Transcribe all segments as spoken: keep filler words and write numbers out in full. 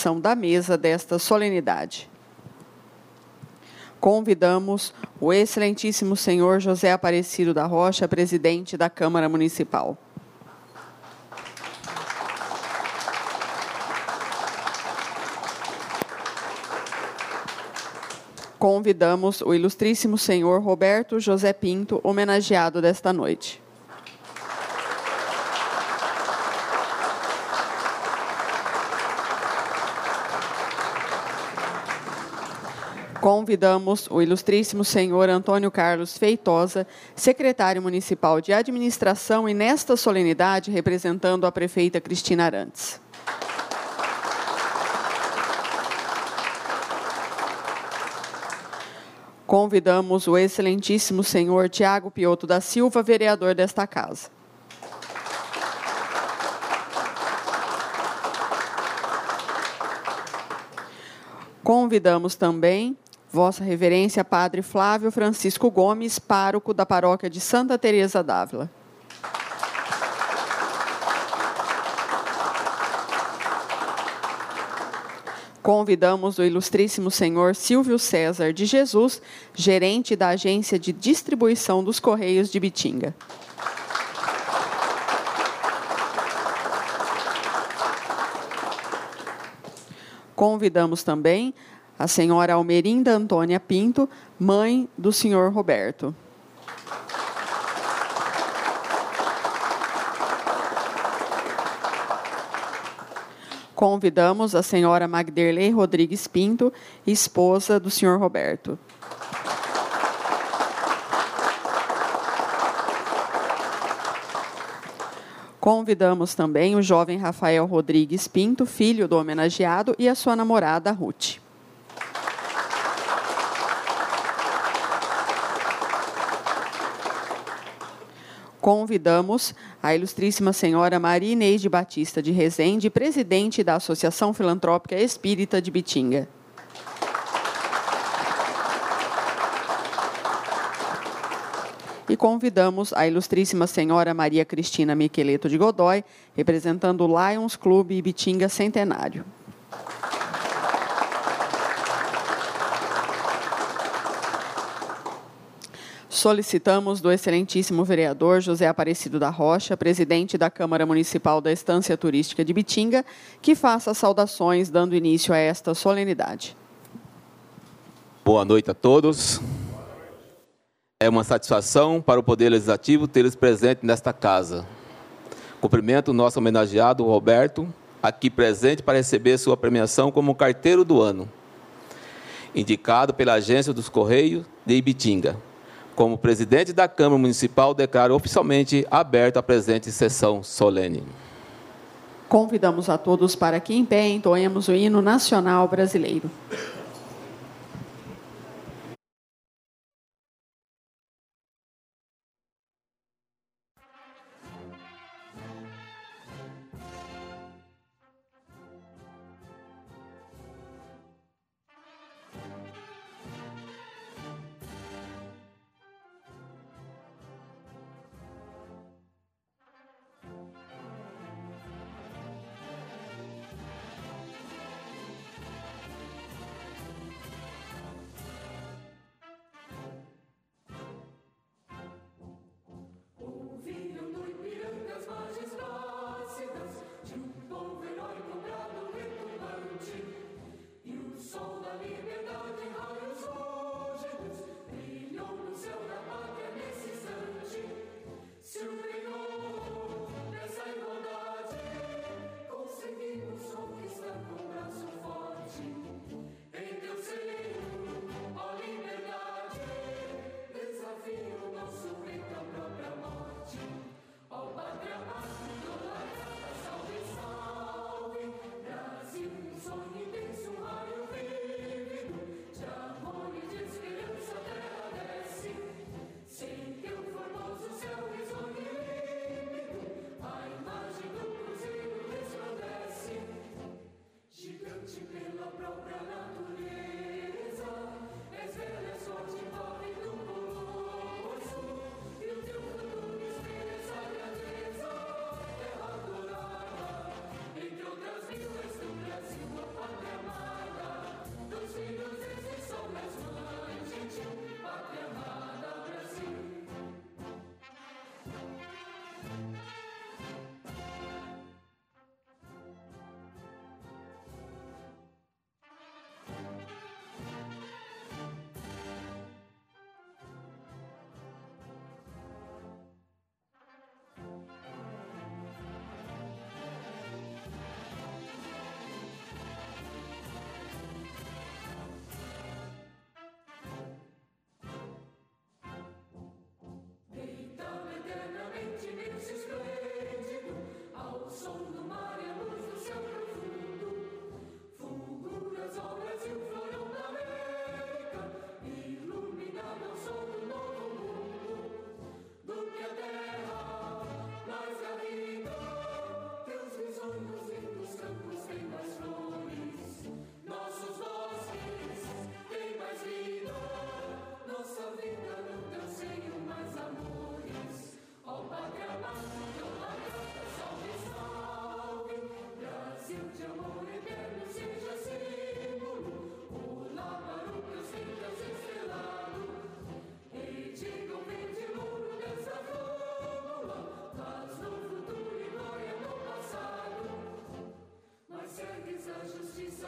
constituição da mesa desta solenidade. Convidamos o excelentíssimo senhor José Aparecido da Rocha, presidente da Câmara Municipal. Convidamos o ilustríssimo senhor Roberto José Pinto, homenageado desta noite. Convidamos o ilustríssimo senhor Antônio Carlos Feitosa, secretário municipal de administração e nesta solenidade representando a prefeita Cristina Arantes. Convidamos o excelentíssimo senhor Tiago Pioto da Silva, vereador desta casa. Convidamos também Vossa Reverência Padre Flávio Francisco Gomes, pároco da paróquia de Santa Teresa d'Ávila. Convidamos o ilustríssimo senhor Silvio César de Jesus, gerente da Agência de Distribuição dos Correios de Bitinga. Convidamos também a senhora Almerinda Antônia Pinto, mãe do senhor Roberto. Convidamos a senhora Magderley Rodrigues Pinto, esposa do senhor Roberto. Convidamos também o jovem Rafael Rodrigues Pinto, filho do homenageado, e a sua namorada, Ruth. Convidamos a ilustríssima senhora Maria Ineide Batista de Rezende, presidente da Associação Filantrópica Espírita de Bitinga. E convidamos a ilustríssima senhora Maria Cristina Miqueleto de Godoy, representando o Lions Clube Bitinga Centenário. Solicitamos do excelentíssimo vereador José Aparecido da Rocha, presidente da Câmara Municipal da Estância Turística de Bitinga, que faça saudações dando início a esta solenidade. Boa noite a todos. É uma satisfação para o Poder Legislativo tê-los presentes nesta casa. Cumprimento o nosso homenageado Roberto, aqui presente para receber sua premiação como carteiro do ano, indicado pela Agência dos Correios de Ibitinga. Como presidente da Câmara Municipal, declaro oficialmente aberta a presente sessão solene. Convidamos a todos para que em pé entoemos o hino nacional brasileiro.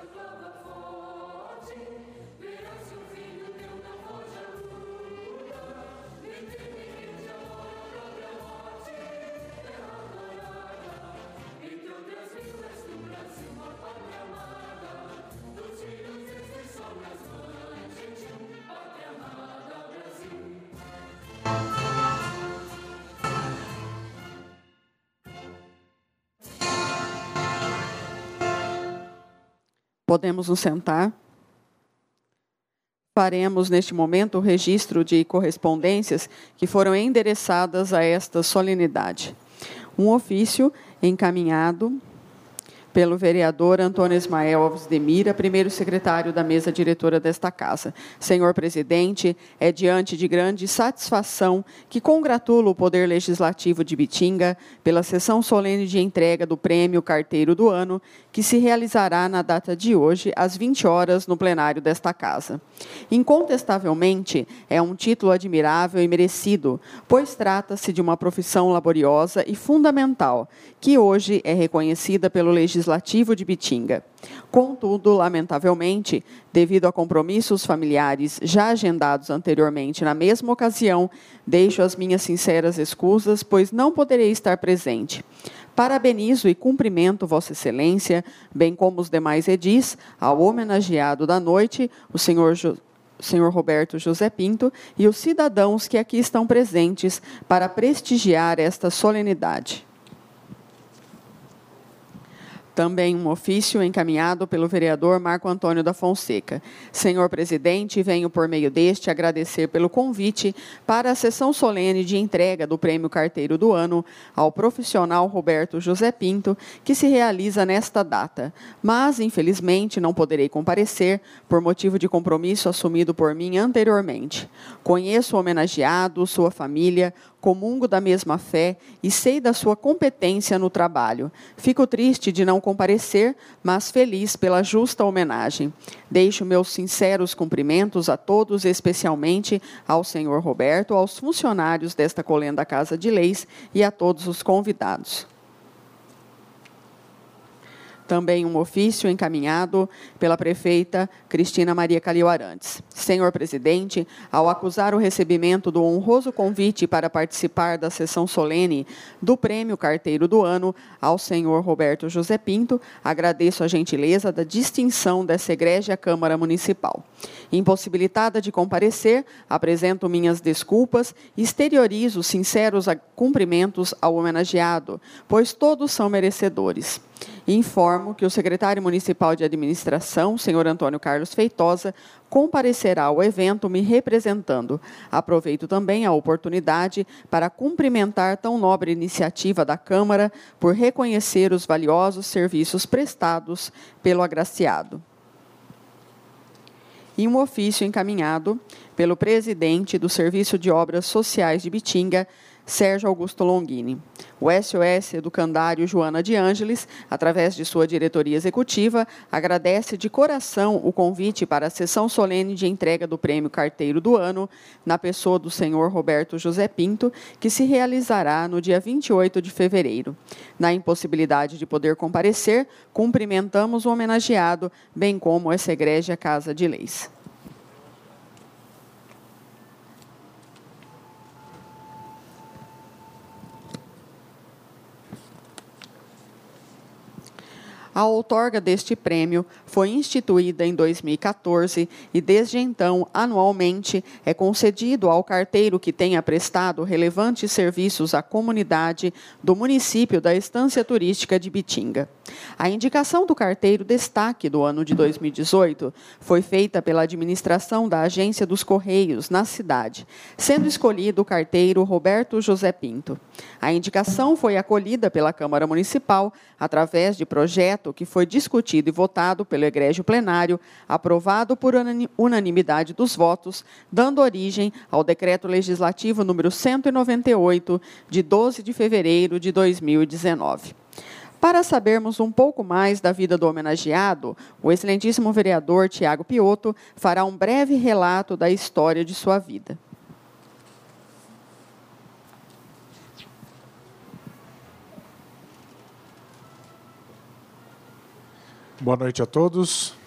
Podemos nos sentar. Faremos, neste momento, o registro de correspondências que foram endereçadas a esta solenidade. Um ofício encaminhado pelo vereador Antônio Ismael Alves de Mira, primeiro secretário da mesa diretora desta casa. Senhor presidente, é diante de grande satisfação que congratulo o Poder Legislativo de Bitinga pela sessão solene de entrega do Prêmio Carteiro do Ano, que se realizará na data de hoje, às vinte horas, no plenário desta casa. Incontestavelmente, é um título admirável e merecido, pois trata-se de uma profissão laboriosa e fundamental, que hoje é reconhecida pelo Legislativo Legislativo de Bitinga. Contudo, lamentavelmente, devido a compromissos familiares já agendados anteriormente na mesma ocasião, deixo as minhas sinceras escusas, pois não poderei estar presente. Parabenizo e cumprimento Vossa Excelência, bem como os demais edis, ao homenageado da noite, o senhor Jo- senhor Roberto José Pinto, e os cidadãos que aqui estão presentes para prestigiar esta solenidade. Também um ofício encaminhado pelo vereador Marco Antônio da Fonseca. Senhor presidente, venho por meio deste agradecer pelo convite para a sessão solene de entrega do Prêmio Carteiro do Ano ao profissional Roberto José Pinto, que se realiza nesta data. Mas, infelizmente, não poderei comparecer por motivo de compromisso assumido por mim anteriormente. Conheço o homenageado, sua família, comungo da mesma fé e sei da sua competência no trabalho. Fico triste de não comparecer, mas feliz pela justa homenagem. Deixo meus sinceros cumprimentos a todos, especialmente ao senhor Roberto, aos funcionários desta colenda Casa de Leis e a todos os convidados. Também um ofício encaminhado pela prefeita Cristina Maria Calil Arantes. Senhor presidente, ao acusar o recebimento do honroso convite para participar da sessão solene do Prêmio Carteiro do Ano ao senhor Roberto José Pinto, agradeço a gentileza da distinção dessa egrégia Câmara Municipal. Impossibilitada de comparecer, apresento minhas desculpas e exteriorizo sinceros cumprimentos ao homenageado, pois todos são merecedores. Informo que o secretário municipal de administração, senhor Antônio Carlos Feitosa, comparecerá ao evento me representando. Aproveito também a oportunidade para cumprimentar tão nobre iniciativa da Câmara por reconhecer os valiosos serviços prestados pelo agraciado. E um ofício encaminhado pelo presidente do Serviço de Obras Sociais de Bitinga, Sérgio Augusto Longini. O S O S Educandário Joana de Ângeles, através de sua diretoria executiva, agradece de coração o convite para a sessão solene de entrega do Prêmio Carteiro do Ano, na pessoa do senhor Roberto José Pinto, que se realizará no dia vinte e oito de fevereiro. Na impossibilidade de poder comparecer, cumprimentamos o homenageado, bem como essa egrégia Casa de Leis. A outorga deste prêmio foi instituída em dois mil e quatorze e, desde então, anualmente, é concedido ao carteiro que tenha prestado relevantes serviços à comunidade do município da Estância Turística de Bitinga. A indicação do carteiro destaque do ano de dois mil e dezoito foi feita pela administração da Agência dos Correios, na cidade, sendo escolhido o carteiro Roberto José Pinto. A indicação foi acolhida pela Câmara Municipal através de projeto que foi discutido e votado pelo egrégio plenário, aprovado por unanimidade dos votos, dando origem ao Decreto Legislativo número cento e noventa e oito, de doze de fevereiro de dois mil e dezenove. Para sabermos um pouco mais da vida do homenageado, o excelentíssimo vereador Tiago Piotto fará um breve relato da história de sua vida. Boa noite a todos.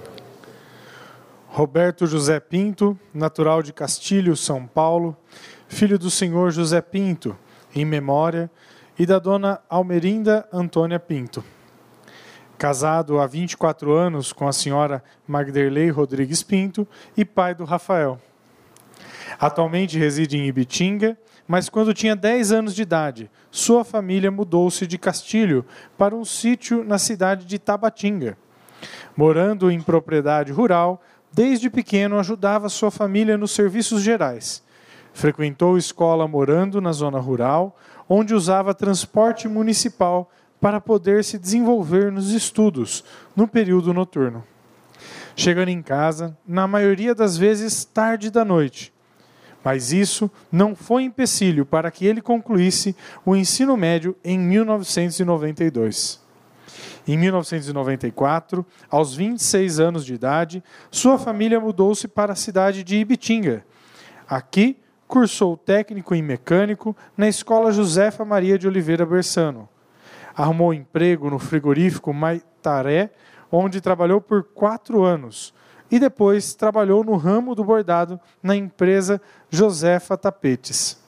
Roberto José Pinto, natural de Castilho, São Paulo, filho do senhor José Pinto, em memória, e da dona Almerinda Antônia Pinto. Casado há vinte e quatro anos com a senhora Magderlei Rodrigues Pinto e pai do Rafael. Atualmente reside em Ibitinga, mas quando tinha dez anos de idade, sua família mudou-se de Castilho para um sítio na cidade de Tabatinga. Morando em propriedade rural, desde pequeno ajudava sua família nos serviços gerais. Frequentou escola morando na zona rural, onde usava transporte municipal para poder se desenvolver nos estudos, no período noturno. Chegando em casa, na maioria das vezes tarde da noite. Mas isso não foi empecilho para que ele concluísse o ensino médio em mil novecentos e noventa e dois. Em mil novecentos e noventa e quatro, aos vinte e seis anos de idade, sua família mudou-se para a cidade de Ibitinga. Aqui, cursou técnico em mecânico na Escola Josefa Maria de Oliveira Bersano. Arrumou emprego no frigorífico Maitaré, onde trabalhou por quatro anos, e depois trabalhou no ramo do bordado na empresa Josefa Tapetes.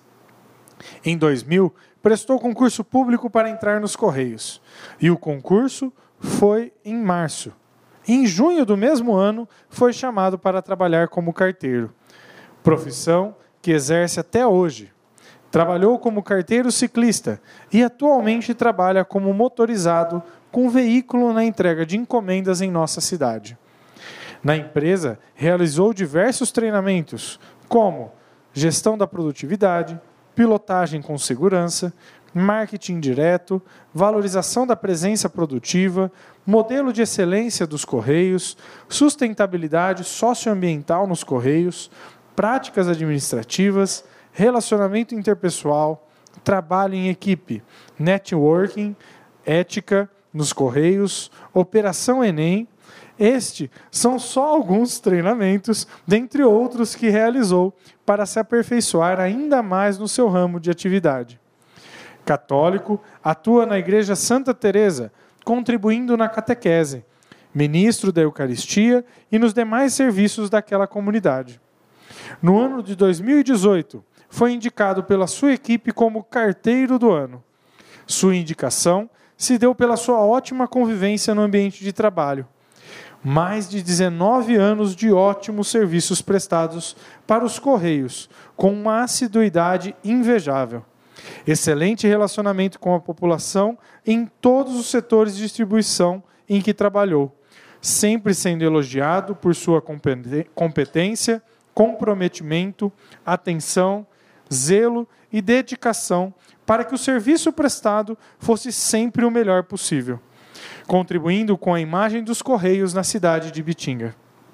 Em dois mil, prestou concurso público para entrar nos Correios, e o concurso foi em março. Em junho do mesmo ano, foi chamado para trabalhar como carteiro, profissão que exerce até hoje. Trabalhou como carteiro ciclista e atualmente trabalha como motorizado com veículo na entrega de encomendas em nossa cidade. Na empresa, realizou diversos treinamentos, como gestão da produtividade, pilotagem com segurança, marketing direto, valorização da presença produtiva, modelo de excelência dos Correios, sustentabilidade socioambiental nos Correios, práticas administrativas, relacionamento interpessoal, trabalho em equipe, networking, ética nos Correios, Operação Enem. Estes são só alguns treinamentos, dentre outros que realizou para se aperfeiçoar ainda mais no seu ramo de atividade. Católico, atua na Igreja Santa Teresa, contribuindo na catequese, ministro da Eucaristia e nos demais serviços daquela comunidade. No ano de dois mil e dezoito, foi indicado pela sua equipe como carteiro do ano. Sua indicação se deu pela sua ótima convivência no ambiente de trabalho. Mais de dezenove anos de ótimos serviços prestados para os Correios, com uma assiduidade invejável. Excelente relacionamento com a população em todos os setores de distribuição em que trabalhou, sempre sendo elogiado por sua competência, comprometimento, atenção, zelo e dedicação para que o serviço prestado fosse sempre o melhor possível, contribuindo com a imagem dos Correios na cidade de Ibitinga.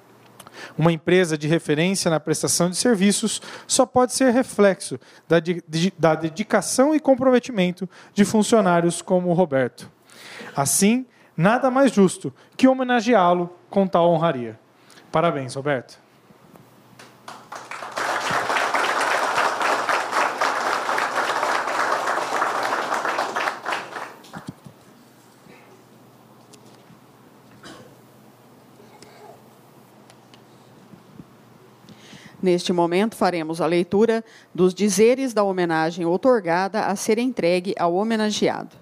Uma empresa de referência na prestação de serviços só pode ser reflexo da, de, da dedicação e comprometimento de funcionários como o Roberto. Assim, nada mais justo que homenageá-lo com tal honraria. Parabéns, Roberto. Neste momento, faremos a leitura dos dizeres da homenagem outorgada a ser entregue ao homenageado.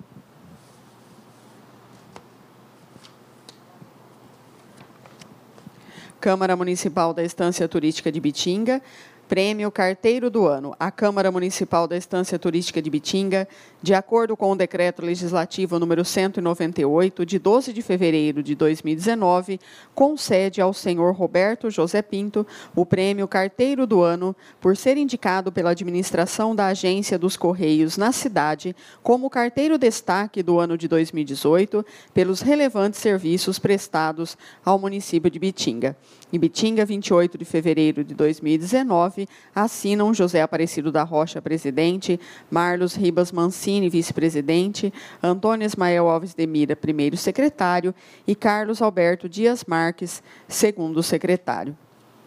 Câmara Municipal da Estância Turística de Ibitinga, Prêmio Carteiro do Ano. A Câmara Municipal da Estância Turística de Ibitinga, de acordo com o Decreto Legislativo número cento e noventa e oito, de doze de fevereiro de dois mil e dezenove, concede ao senhor Roberto José Pinto o Prêmio Carteiro do Ano por ser indicado pela administração da Agência dos Correios na cidade como carteiro destaque do ano de dois mil e dezoito pelos relevantes serviços prestados ao município de Ibitinga. Ibitinga, vinte e oito de fevereiro de dois mil e dezenove, assinam José Aparecido da Rocha, presidente, Marlos Ribas Mancini, vice-presidente, Antônio Ismael Alves de Mira, primeiro secretário, e Carlos Alberto Dias Marques, segundo secretário.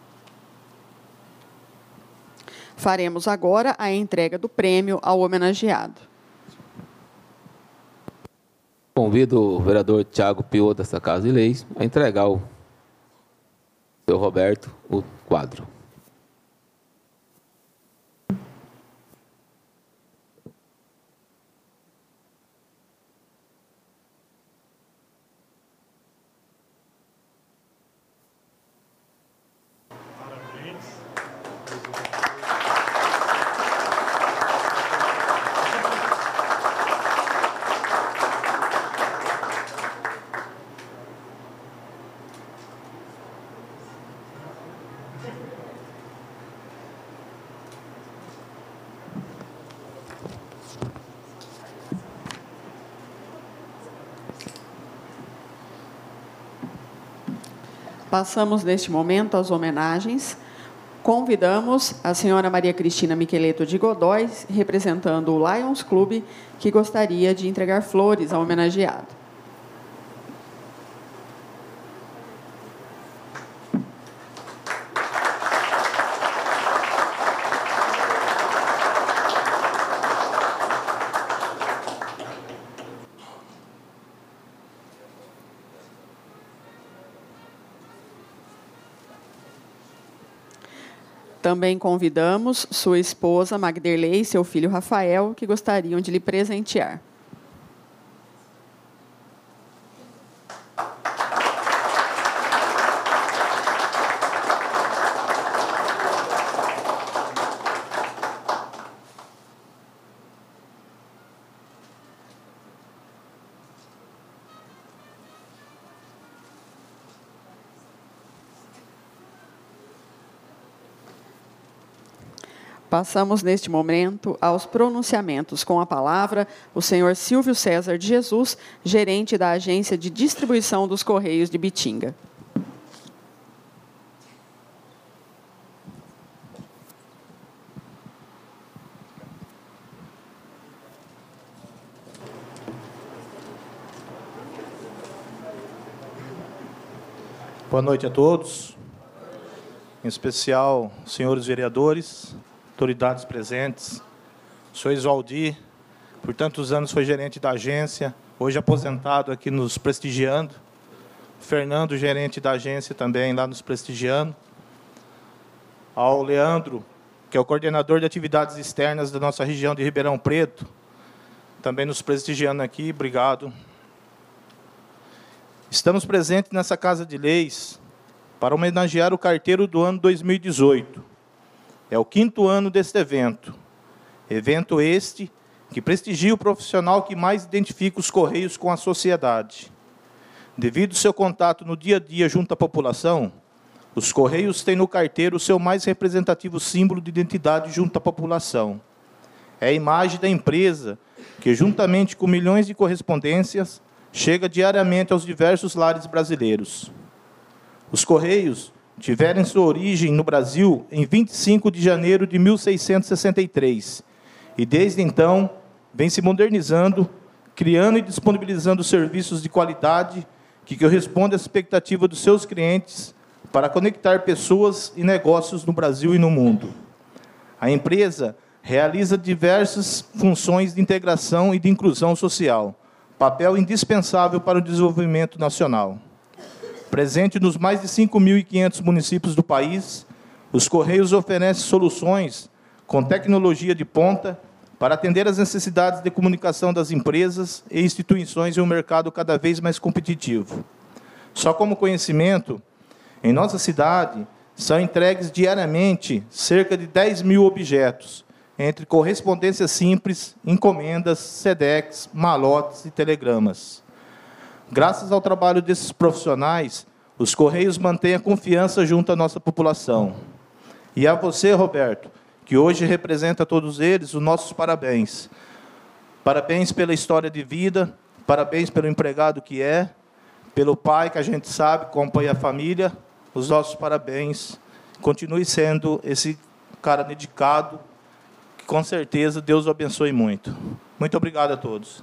Faremos agora a entrega do prêmio ao homenageado. Convido o vereador Tiago Pio, dessa Casa de Leis, a entregar ao seu Roberto o quadro. Passamos, neste momento, às homenagens. Convidamos a senhora Maria Cristina Miqueleto de Godoy, representando o Lions Clube, que gostaria de entregar flores ao homenageado. Também convidamos sua esposa, Magderlei, e seu filho, Rafael, que gostariam de lhe presentear. Passamos, neste momento, aos pronunciamentos. Com a palavra, o senhor Silvio César de Jesus, gerente da Agência de Distribuição dos Correios de Bitinga. Boa noite a todos, em especial, senhores vereadores, autoridades presentes, o senhor Isvaldir, por tantos anos foi gerente da agência, hoje aposentado aqui nos prestigiando, Fernando, gerente da agência também lá nos prestigiando, ao Leandro, que é o coordenador de atividades externas da nossa região de Ribeirão Preto, também nos prestigiando aqui, obrigado. Estamos presentes nessa Casa de Leis para homenagear o carteiro do ano dois mil e dezoito. É o quinto ano deste evento. Evento este que prestigia o profissional que mais identifica os Correios com a sociedade. Devido ao seu contato no dia a dia junto à população, os Correios têm no carteiro o seu mais representativo símbolo de identidade junto à população. É a imagem da empresa que, juntamente com milhões de correspondências, chega diariamente aos diversos lares brasileiros. Os Correios tiveram sua origem no Brasil em vinte e cinco de janeiro de mil seiscentos e sessenta e três, e desde então vem se modernizando, criando e disponibilizando serviços de qualidade que correspondem à expectativa dos seus clientes para conectar pessoas e negócios no Brasil e no mundo. A empresa realiza diversas funções de integração e de inclusão social, papel indispensável para o desenvolvimento nacional. Presente nos mais de cinco mil e quinhentos municípios do país, os Correios oferecem soluções com tecnologia de ponta para atender às necessidades de comunicação das empresas e instituições em um mercado cada vez mais competitivo. Só como conhecimento, em nossa cidade, são entregues diariamente cerca de dez mil objetos, entre correspondência simples, encomendas, sedex, malotes e telegramas. Graças ao trabalho desses profissionais, os Correios mantêm a confiança junto à nossa população. E a você, Roberto, que hoje representa todos eles, os nossos parabéns. Parabéns pela história de vida, parabéns pelo empregado que é, pelo pai que a gente sabe, acompanha a família, os nossos parabéns. Continue sendo esse cara dedicado, que com certeza Deus o abençoe muito. Muito obrigado a todos.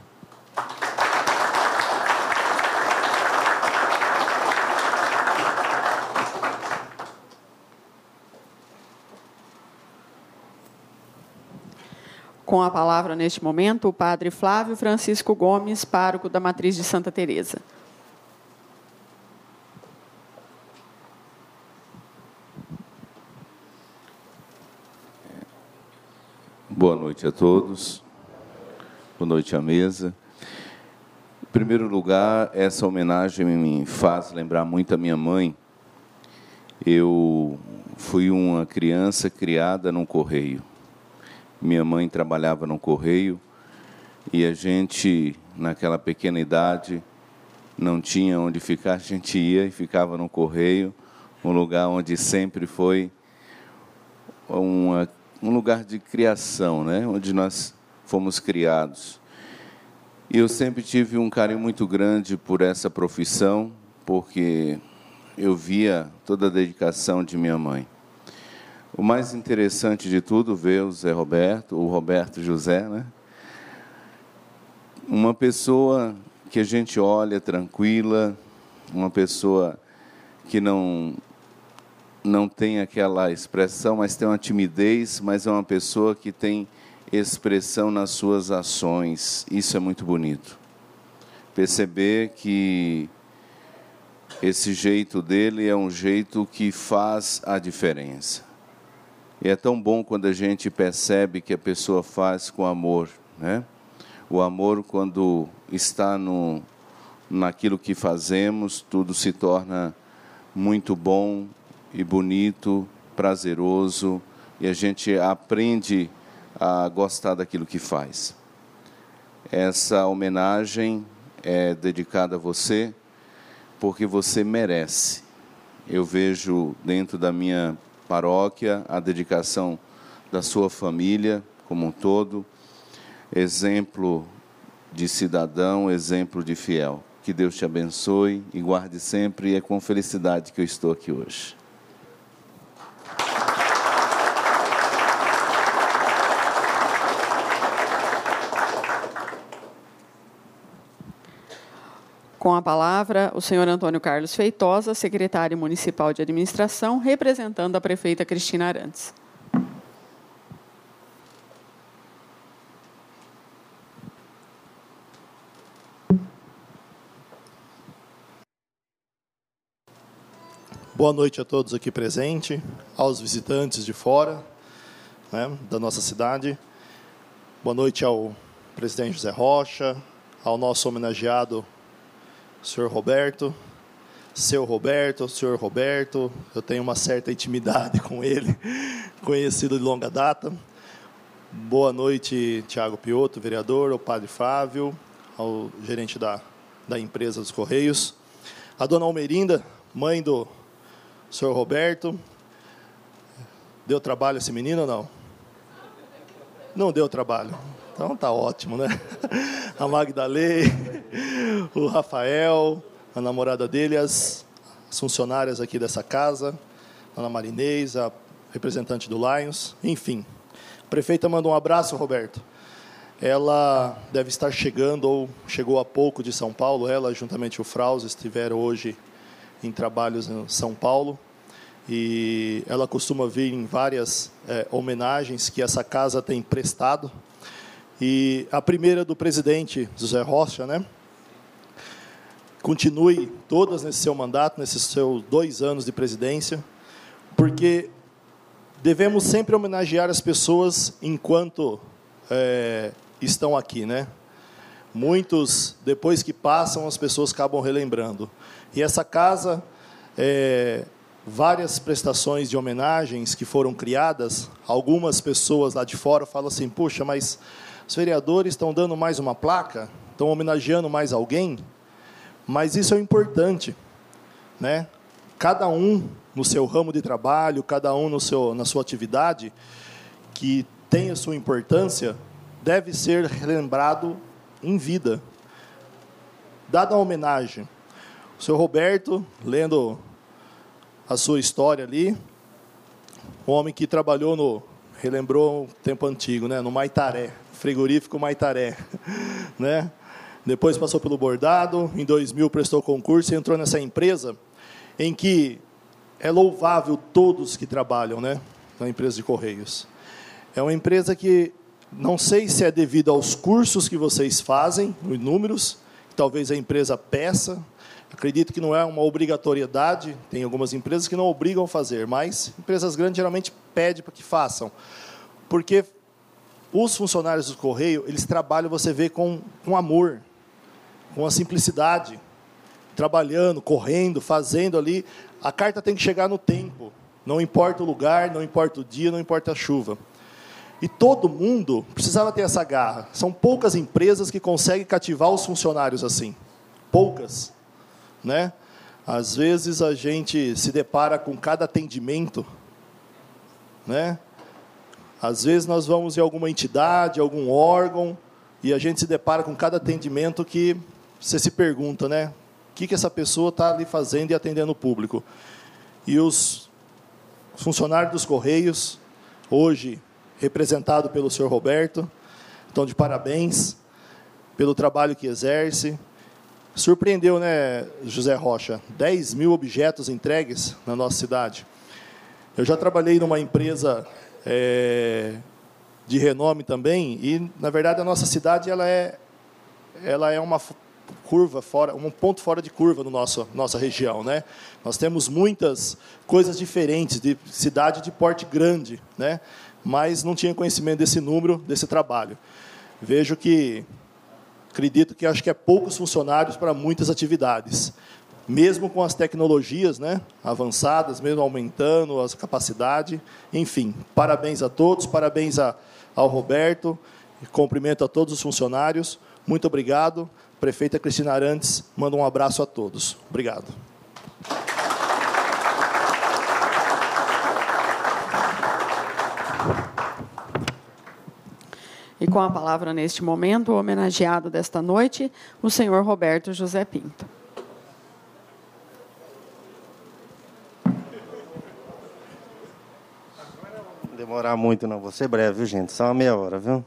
Com a palavra, neste momento, o padre Flávio Francisco Gomes, pároco da Matriz de Santa Teresa. Boa noite a todos. Boa noite à mesa. Em primeiro lugar, essa homenagem me faz lembrar muito a minha mãe. Eu fui uma criança criada no correio. Minha mãe trabalhava no correio e a gente, naquela pequena idade, não tinha onde ficar, a gente ia e ficava no correio, um lugar onde sempre foi uma, um lugar de criação, né? Onde nós fomos criados. E eu sempre tive um carinho muito grande por essa profissão, porque eu via toda a dedicação de minha mãe. O mais interessante de tudo, ver o Zé Roberto, o Roberto José, né? Uma pessoa que a gente olha tranquila, uma pessoa que não, não tem aquela expressão, mas tem uma timidez, mas é uma pessoa que tem expressão nas suas ações. Isso é muito bonito. Perceber que esse jeito dele é um jeito que faz a diferença. E é tão bom quando a gente percebe que a pessoa faz com amor, né? O amor, quando está no, naquilo que fazemos, tudo se torna muito bom e bonito, prazeroso, e a gente aprende a gostar daquilo que faz. Essa homenagem é dedicada a você, porque você merece. Eu vejo dentro da minha paróquia a dedicação da sua família como um todo, exemplo de cidadão, exemplo de fiel. Que Deus te abençoe e guarde sempre, e é com felicidade que eu estou aqui hoje. Com a palavra, o senhor Antônio Carlos Feitosa, secretário municipal de administração, representando a prefeita Cristina Arantes. Boa noite a todos aqui presentes, aos visitantes de fora, né, da nossa cidade. Boa noite ao presidente José Rocha, ao nosso homenageado, senhor Roberto, seu Roberto, senhor Roberto. Eu tenho uma certa intimidade com ele, conhecido de longa data. Boa noite, Tiago Piotto, vereador, ao padre Flávio, ao gerente da, da empresa dos Correios, a dona Almerinda, mãe do senhor Roberto. Deu trabalho esse menino ou não? Não deu trabalho. Então tá ótimo, né? A Magdalei, o Rafael, a namorada dele, as, as funcionárias aqui dessa casa, a Ana Marinês, a representante do Lions, enfim. A prefeita mandou um abraço, Roberto. Ela deve estar chegando, ou chegou há pouco de São Paulo, ela, juntamente com o Fraus, estiveram hoje em trabalhos em São Paulo, e ela costuma vir em várias é, homenagens que essa casa tem prestado, e a primeira do presidente José Rocha, né? Continue todas nesse seu mandato, nesses seus dois anos de presidência, porque devemos sempre homenagear as pessoas enquanto é, estão aqui, né? Muitos, depois que passam, as pessoas acabam relembrando. E essa casa, é, várias prestações de homenagens que foram criadas, algumas pessoas lá de fora falam assim, puxa, mas os vereadores estão dando mais uma placa, estão homenageando mais alguém, mas isso é importante, né? Cada um no seu ramo de trabalho, cada um no seu, na sua atividade, que tem a sua importância, deve ser relembrado em vida. Dada a homenagem, o senhor Roberto, lendo a sua história ali, um homem que trabalhou no, relembrou um tempo antigo, né, no Maitaré, frigorífico Maitaré, né? Depois passou pelo bordado, em dois mil prestou concurso e entrou nessa empresa em que é louvável todos que trabalham, né, na empresa de Correios. É uma empresa que não sei se é devido aos cursos que vocês fazem, os números, que talvez a empresa peça. Acredito que não é uma obrigatoriedade, tem algumas empresas que não obrigam a fazer, mas empresas grandes geralmente pedem para que façam. Porque os funcionários do Correio, eles trabalham, você vê, com, com amor, com a simplicidade, trabalhando, correndo, fazendo ali. A carta tem que chegar no tempo, não importa o lugar, não importa o dia, não importa a chuva. E todo mundo precisava ter essa garra. São poucas empresas que conseguem cativar os funcionários assim. Poucas. Né? Às vezes a gente se depara com cada atendimento, né? Às vezes nós vamos em alguma entidade, algum órgão, e a gente se depara com cada atendimento que você se pergunta, né? O que, que essa pessoa está ali fazendo e atendendo o público? E os funcionários dos Correios, hoje representado pelo senhor Roberto, estão de parabéns pelo trabalho que exerce. Surpreendeu, né, José Rocha? dez mil objetos entregues na nossa cidade. Eu já trabalhei numa empresa é, de renome também, e, na verdade, a nossa cidade ela é, ela é uma curva fora, um ponto fora de curva no nosso nossa região, né? Nós temos muitas coisas diferentes, de cidade de porte grande, né? Mas não tinha conhecimento desse número, desse trabalho. Vejo que Acredito que acho que é poucos funcionários para muitas atividades. Mesmo com as tecnologias, né, avançadas, mesmo aumentando a capacidade. Enfim, parabéns a todos, parabéns a, ao Roberto, cumprimento a todos os funcionários. Muito obrigado. Prefeita Cristina Arantes, manda um abraço a todos. Obrigado. E com a palavra, neste momento, o homenageado desta noite, o senhor Roberto José Pinto. Não demorar muito, não. Vou ser breve, viu, gente? Só uma meia hora, viu?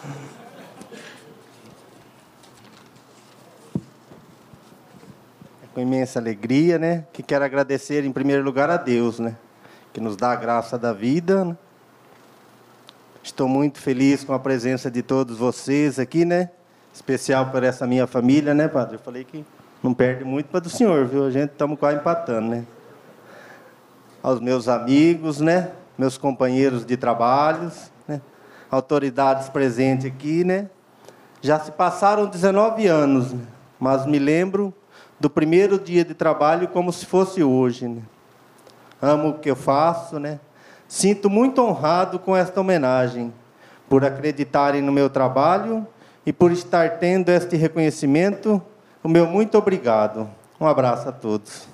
É com imensa alegria, né? Que quero agradecer, em primeiro lugar, a Deus, né? Que nos dá a graça da vida, né? Estou muito feliz com a presença de todos vocês aqui, né? Especial por essa minha família, né, padre? Eu falei que não perde muito para do senhor, viu? A gente estamos quase empatando, né? Aos meus amigos, né? Meus companheiros de trabalhos, né? Autoridades presentes aqui, né? Já se passaram dezenove anos, né? Mas me lembro do primeiro dia de trabalho como se fosse hoje, né? Amo o que eu faço, né? Sinto muito honrado com esta homenagem, por acreditarem no meu trabalho e por estar tendo este reconhecimento. O meu muito obrigado. Um abraço a todos.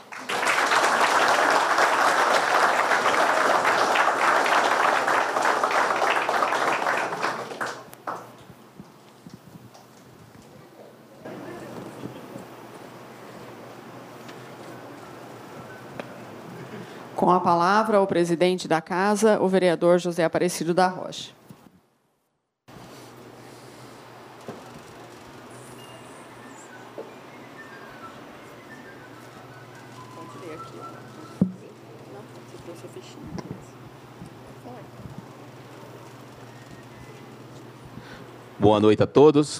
Com a palavra, o presidente da Casa, o vereador José Aparecido da Rocha. Boa noite a todos.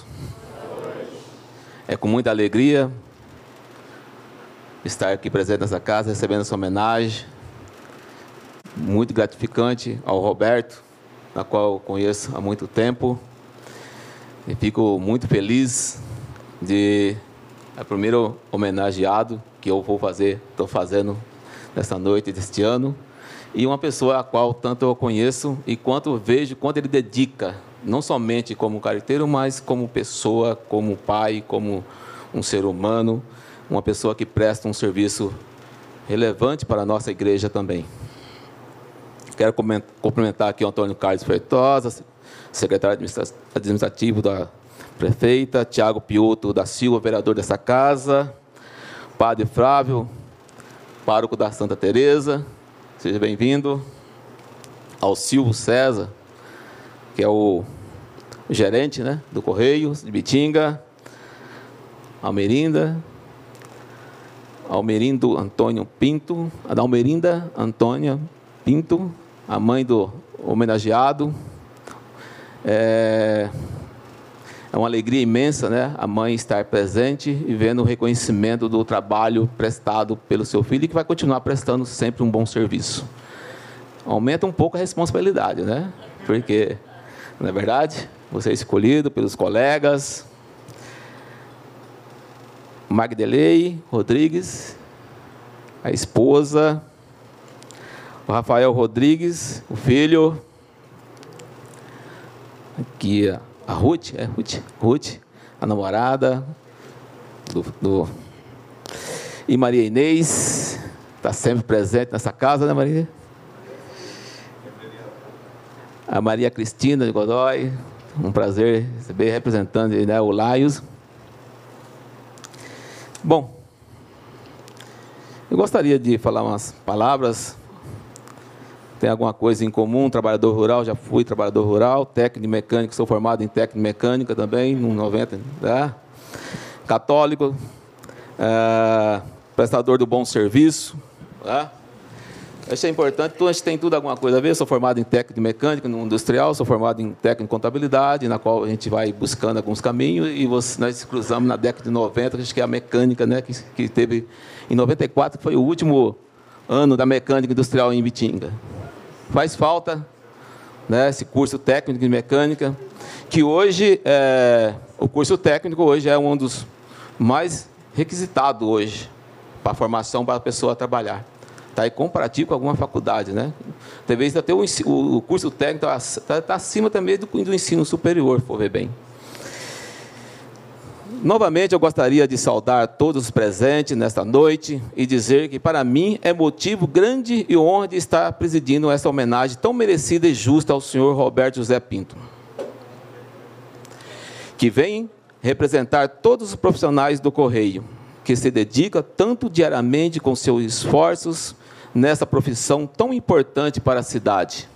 É com muita alegria estar aqui presente nessa casa, recebendo essa homenagem. Muito gratificante ao Roberto, na qual eu conheço há muito tempo. E fico muito feliz de é o primeiro homenageado que eu vou fazer, estou fazendo nessa noite deste ano. E uma pessoa a qual tanto eu conheço e quanto vejo, quanto ele dedica, não somente como carteiro, mas como pessoa, como pai, como um ser humano, uma pessoa que presta um serviço relevante para a nossa igreja também. Quero cumprimentar aqui o Antônio Carlos Feitosa, secretário administrativo da prefeita, Tiago Piuto da Silva, vereador dessa casa, Padre Flávio, pároco da Santa Teresa, seja bem-vindo, ao Silvio César, que é o gerente, né, do Correios de Bitinga, Almerinda, Almerindo Antônio Pinto, a Almerinda Antônia Pinto, a mãe do homenageado, É, é uma alegria imensa, né, a mãe estar presente e vendo o reconhecimento do trabalho prestado pelo seu filho e que vai continuar prestando sempre um bom serviço. Aumenta um pouco a responsabilidade, né? Porque, não é verdade? Você é escolhido pelos colegas. Magdelei Rodrigues, a esposa. O Rafael Rodrigues, o filho. Aqui a Ruth, é Ruth, Ruth, a namorada do, do... E Maria Inês, está sempre presente nessa casa, né, Maria? A Maria Cristina de Godoy, um prazer receber, representando, né, o Laios. Bom, eu gostaria de falar umas palavras. Tem alguma coisa em comum, trabalhador rural, já fui trabalhador rural, técnico mecânico, sou formado em técnico mecânica também, no noventa, tá? Católico, é, prestador do bom serviço, tá? Achei importante, então a gente tem tudo alguma coisa a ver, sou formado em técnico mecânica, no industrial, sou formado em técnico em contabilidade, na qual a gente vai buscando alguns caminhos, e você, nós cruzamos na década de noventa, acho que é a mecânica, né, que, que teve em noventa e quatro, que foi o último ano da mecânica industrial em Ibitinga. Faz falta, né, esse curso técnico de mecânica, que hoje, é, o curso técnico hoje é um dos mais requisitados hoje, para a formação para a pessoa trabalhar. Está aí comparativo com alguma faculdade, né? Talvez até o, o curso técnico está tá acima também do, do ensino superior, se for ver bem. Novamente, eu gostaria de saudar todos os presentes nesta noite e dizer que, para mim, é motivo grande e honra de estar presidindo essa homenagem tão merecida e justa ao senhor Roberto José Pinto, que vem representar todos os profissionais do Correio, que se dedica tanto diariamente com seus esforços nessa profissão tão importante para a cidade.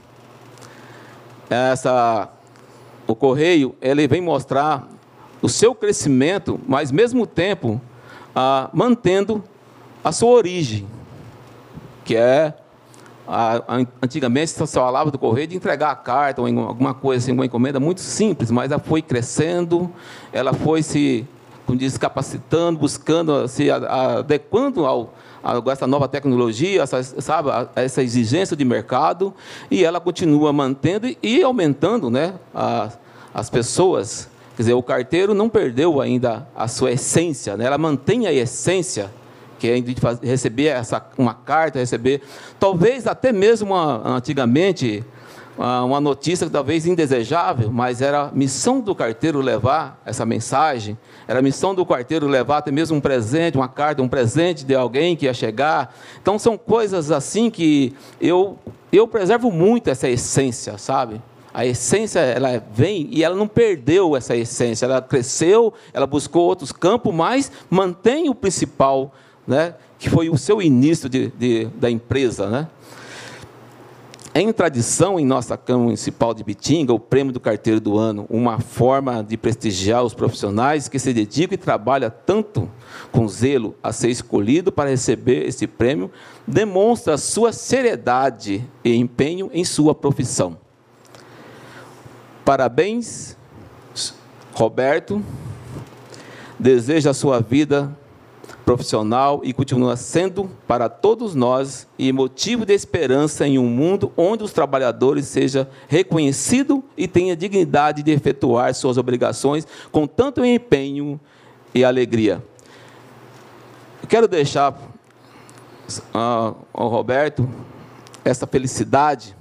Essa, o Correio, ele vem mostrar o seu crescimento, mas, ao mesmo tempo, ah, mantendo a sua origem, que é, ah, antigamente, se falava do Correio de entregar a carta, ou alguma coisa assim, uma encomenda muito simples, mas ela foi crescendo, ela foi se, como diz, capacitando, buscando, se adequando ao, a essa nova tecnologia, essa, sabe, a essa exigência de mercado, e ela continua mantendo e aumentando, né, a, as pessoas. Quer dizer, o carteiro não perdeu ainda a sua essência, né? Ela mantém a essência, que é de fazer, receber essa, uma carta, receber, talvez até mesmo, uma, antigamente, uma notícia talvez indesejável, mas era a missão do carteiro levar essa mensagem, era a missão do carteiro levar até mesmo um presente, uma carta, um presente de alguém que ia chegar. Então, são coisas assim que eu, eu preservo muito essa essência, sabe? A essência, ela vem e ela não perdeu essa essência, ela cresceu, ela buscou outros campos, mas mantém o principal, né, que foi o seu início de, de, da empresa, né? Em tradição, em nossa Câmara Municipal de Ibitinga, o Prêmio do Carteiro do Ano, uma forma de prestigiar os profissionais que se dedicam e trabalham tanto com zelo a ser escolhido para receber esse prêmio, demonstra a sua seriedade e empenho em sua profissão. Parabéns, Roberto. Desejo a sua vida profissional e continua sendo para todos nós e motivo de esperança em um mundo onde os trabalhadores sejam reconhecidos e tenham dignidade de efetuar suas obrigações com tanto empenho e alegria. Eu quero deixar uh, ao Roberto essa felicidade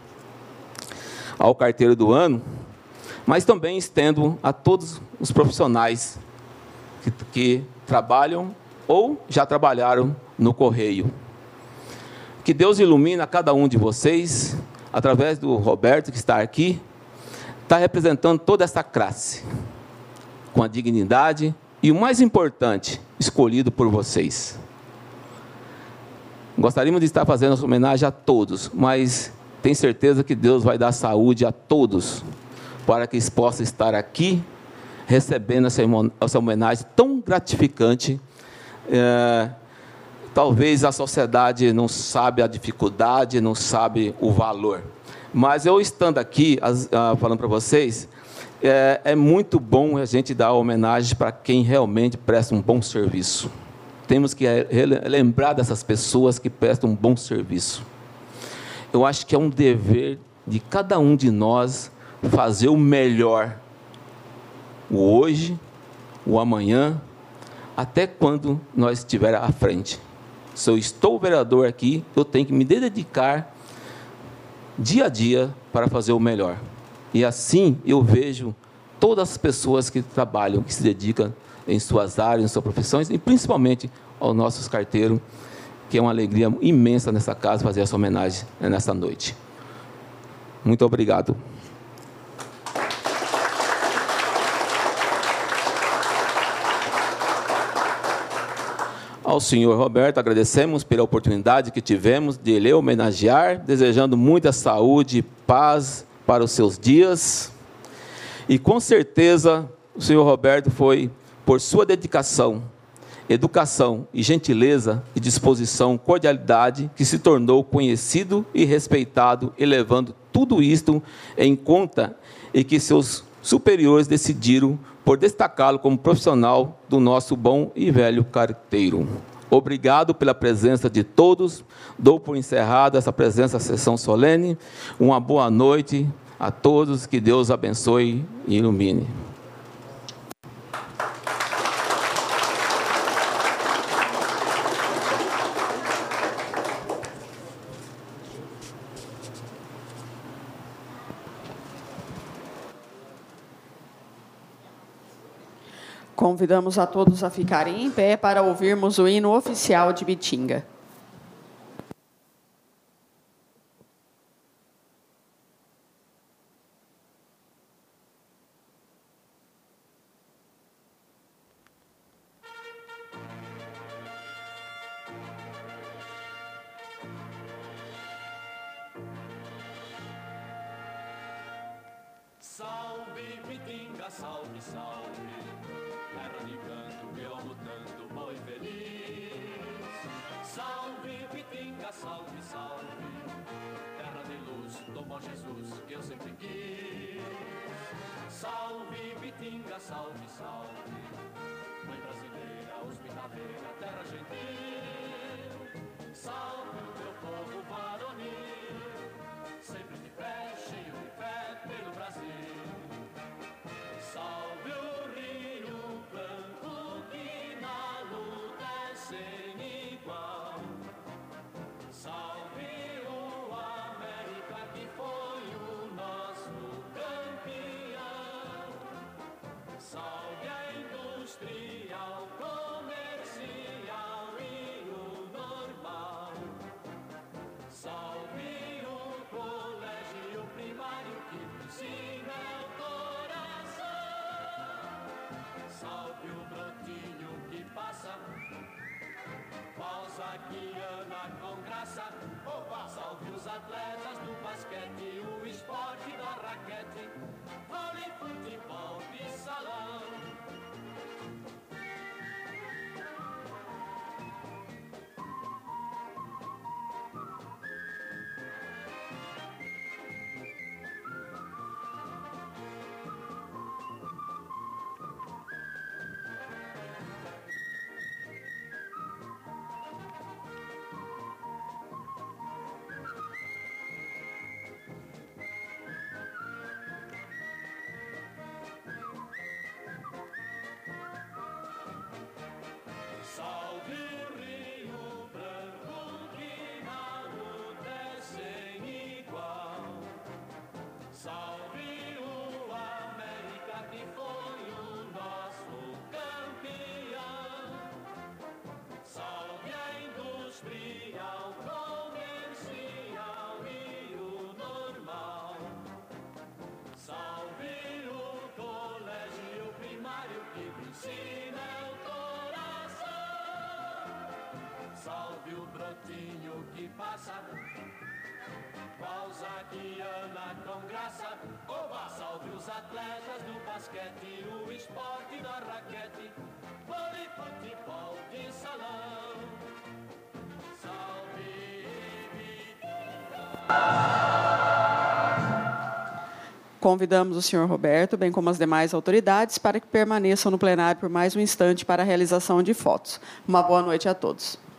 ao carteiro do ano, mas também estendo a todos os profissionais que, que trabalham ou já trabalharam no Correio. Que Deus ilumine a cada um de vocês, através do Roberto, que está aqui, está representando toda essa classe, com a dignidade e, o mais importante, escolhido por vocês. Gostaríamos de estar fazendo essa homenagem a todos, mas tenho certeza que Deus vai dar saúde a todos, para que eles possam estar aqui, recebendo essa homenagem tão gratificante, é, talvez a sociedade não sabe a dificuldade, não sabe o valor. Mas eu estando aqui, as, ah, falando para vocês, é, é muito bom a gente dar homenagem para quem realmente presta um bom serviço. Temos que lembrar dessas pessoas que prestam um bom serviço. Eu acho que é um dever de cada um de nós fazer o melhor, o hoje, o amanhã, até quando nós estiver à frente. Se eu estou vereador aqui, eu tenho que me dedicar dia a dia para fazer o melhor. E assim eu vejo todas as pessoas que trabalham, que se dedicam em suas áreas, em suas profissões, e principalmente aos nossos carteiros, que é uma alegria imensa nessa casa fazer essa homenagem nessa noite. Muito obrigado. Ao senhor Roberto, agradecemos pela oportunidade que tivemos de lhe homenagear, desejando muita saúde e paz para os seus dias. E com certeza o senhor Roberto foi, por sua dedicação, educação e gentileza e disposição, cordialidade, que se tornou conhecido e respeitado, e levando tudo isto em conta, e que seus superiores decidiram por destacá-lo como profissional do nosso bom e velho carteiro. Obrigado pela presença de todos. Dou por encerrada essa presença, sessão solene. Uma boa noite a todos. Que Deus abençoe e ilumine. Convidamos a todos a ficarem em pé para ouvirmos o hino oficial de Bitinga. Salve, Bitinga, salve, salve, terra de canto, eu amo tanto, boi feliz. Salve, Bitinga, salve, salve, terra de luz, do bom Jesus que eu sempre quis. Salve, Bitinga, salve, salve, mãe brasileira, hospitaleira, terra gentil. Salve o teu povo varonil, sempre de pé, cheio de fé pelo Brasil. Salve o Rio Branco que na luta é sem igual. Salve o América que foi o nosso campeão. Salve a industrial, comercial e o normal. Salve o colégio primário que ensina o coração. Salve o brotinho que passa, pausa guiana com graça. Opa! Salve os atletas do basquete, o esporte da raquete, vôlei, futebol de salão. Salve o Rio Branco que na luta é sem igual. Salve o América que foi o nosso campeão. Salve a industrial, comercial e o normal. Salve o colégio primário que ensina o coração. Salve o brotinho que passa, pausa guiana com graça. Oba! Salve os atletas do basquete, o esporte da raquete, vôlei, futebol de salão. Convidamos o senhor Roberto, bem como as demais autoridades, para que permaneçam no plenário por mais um instante para a realização de fotos. Uma boa noite a todos.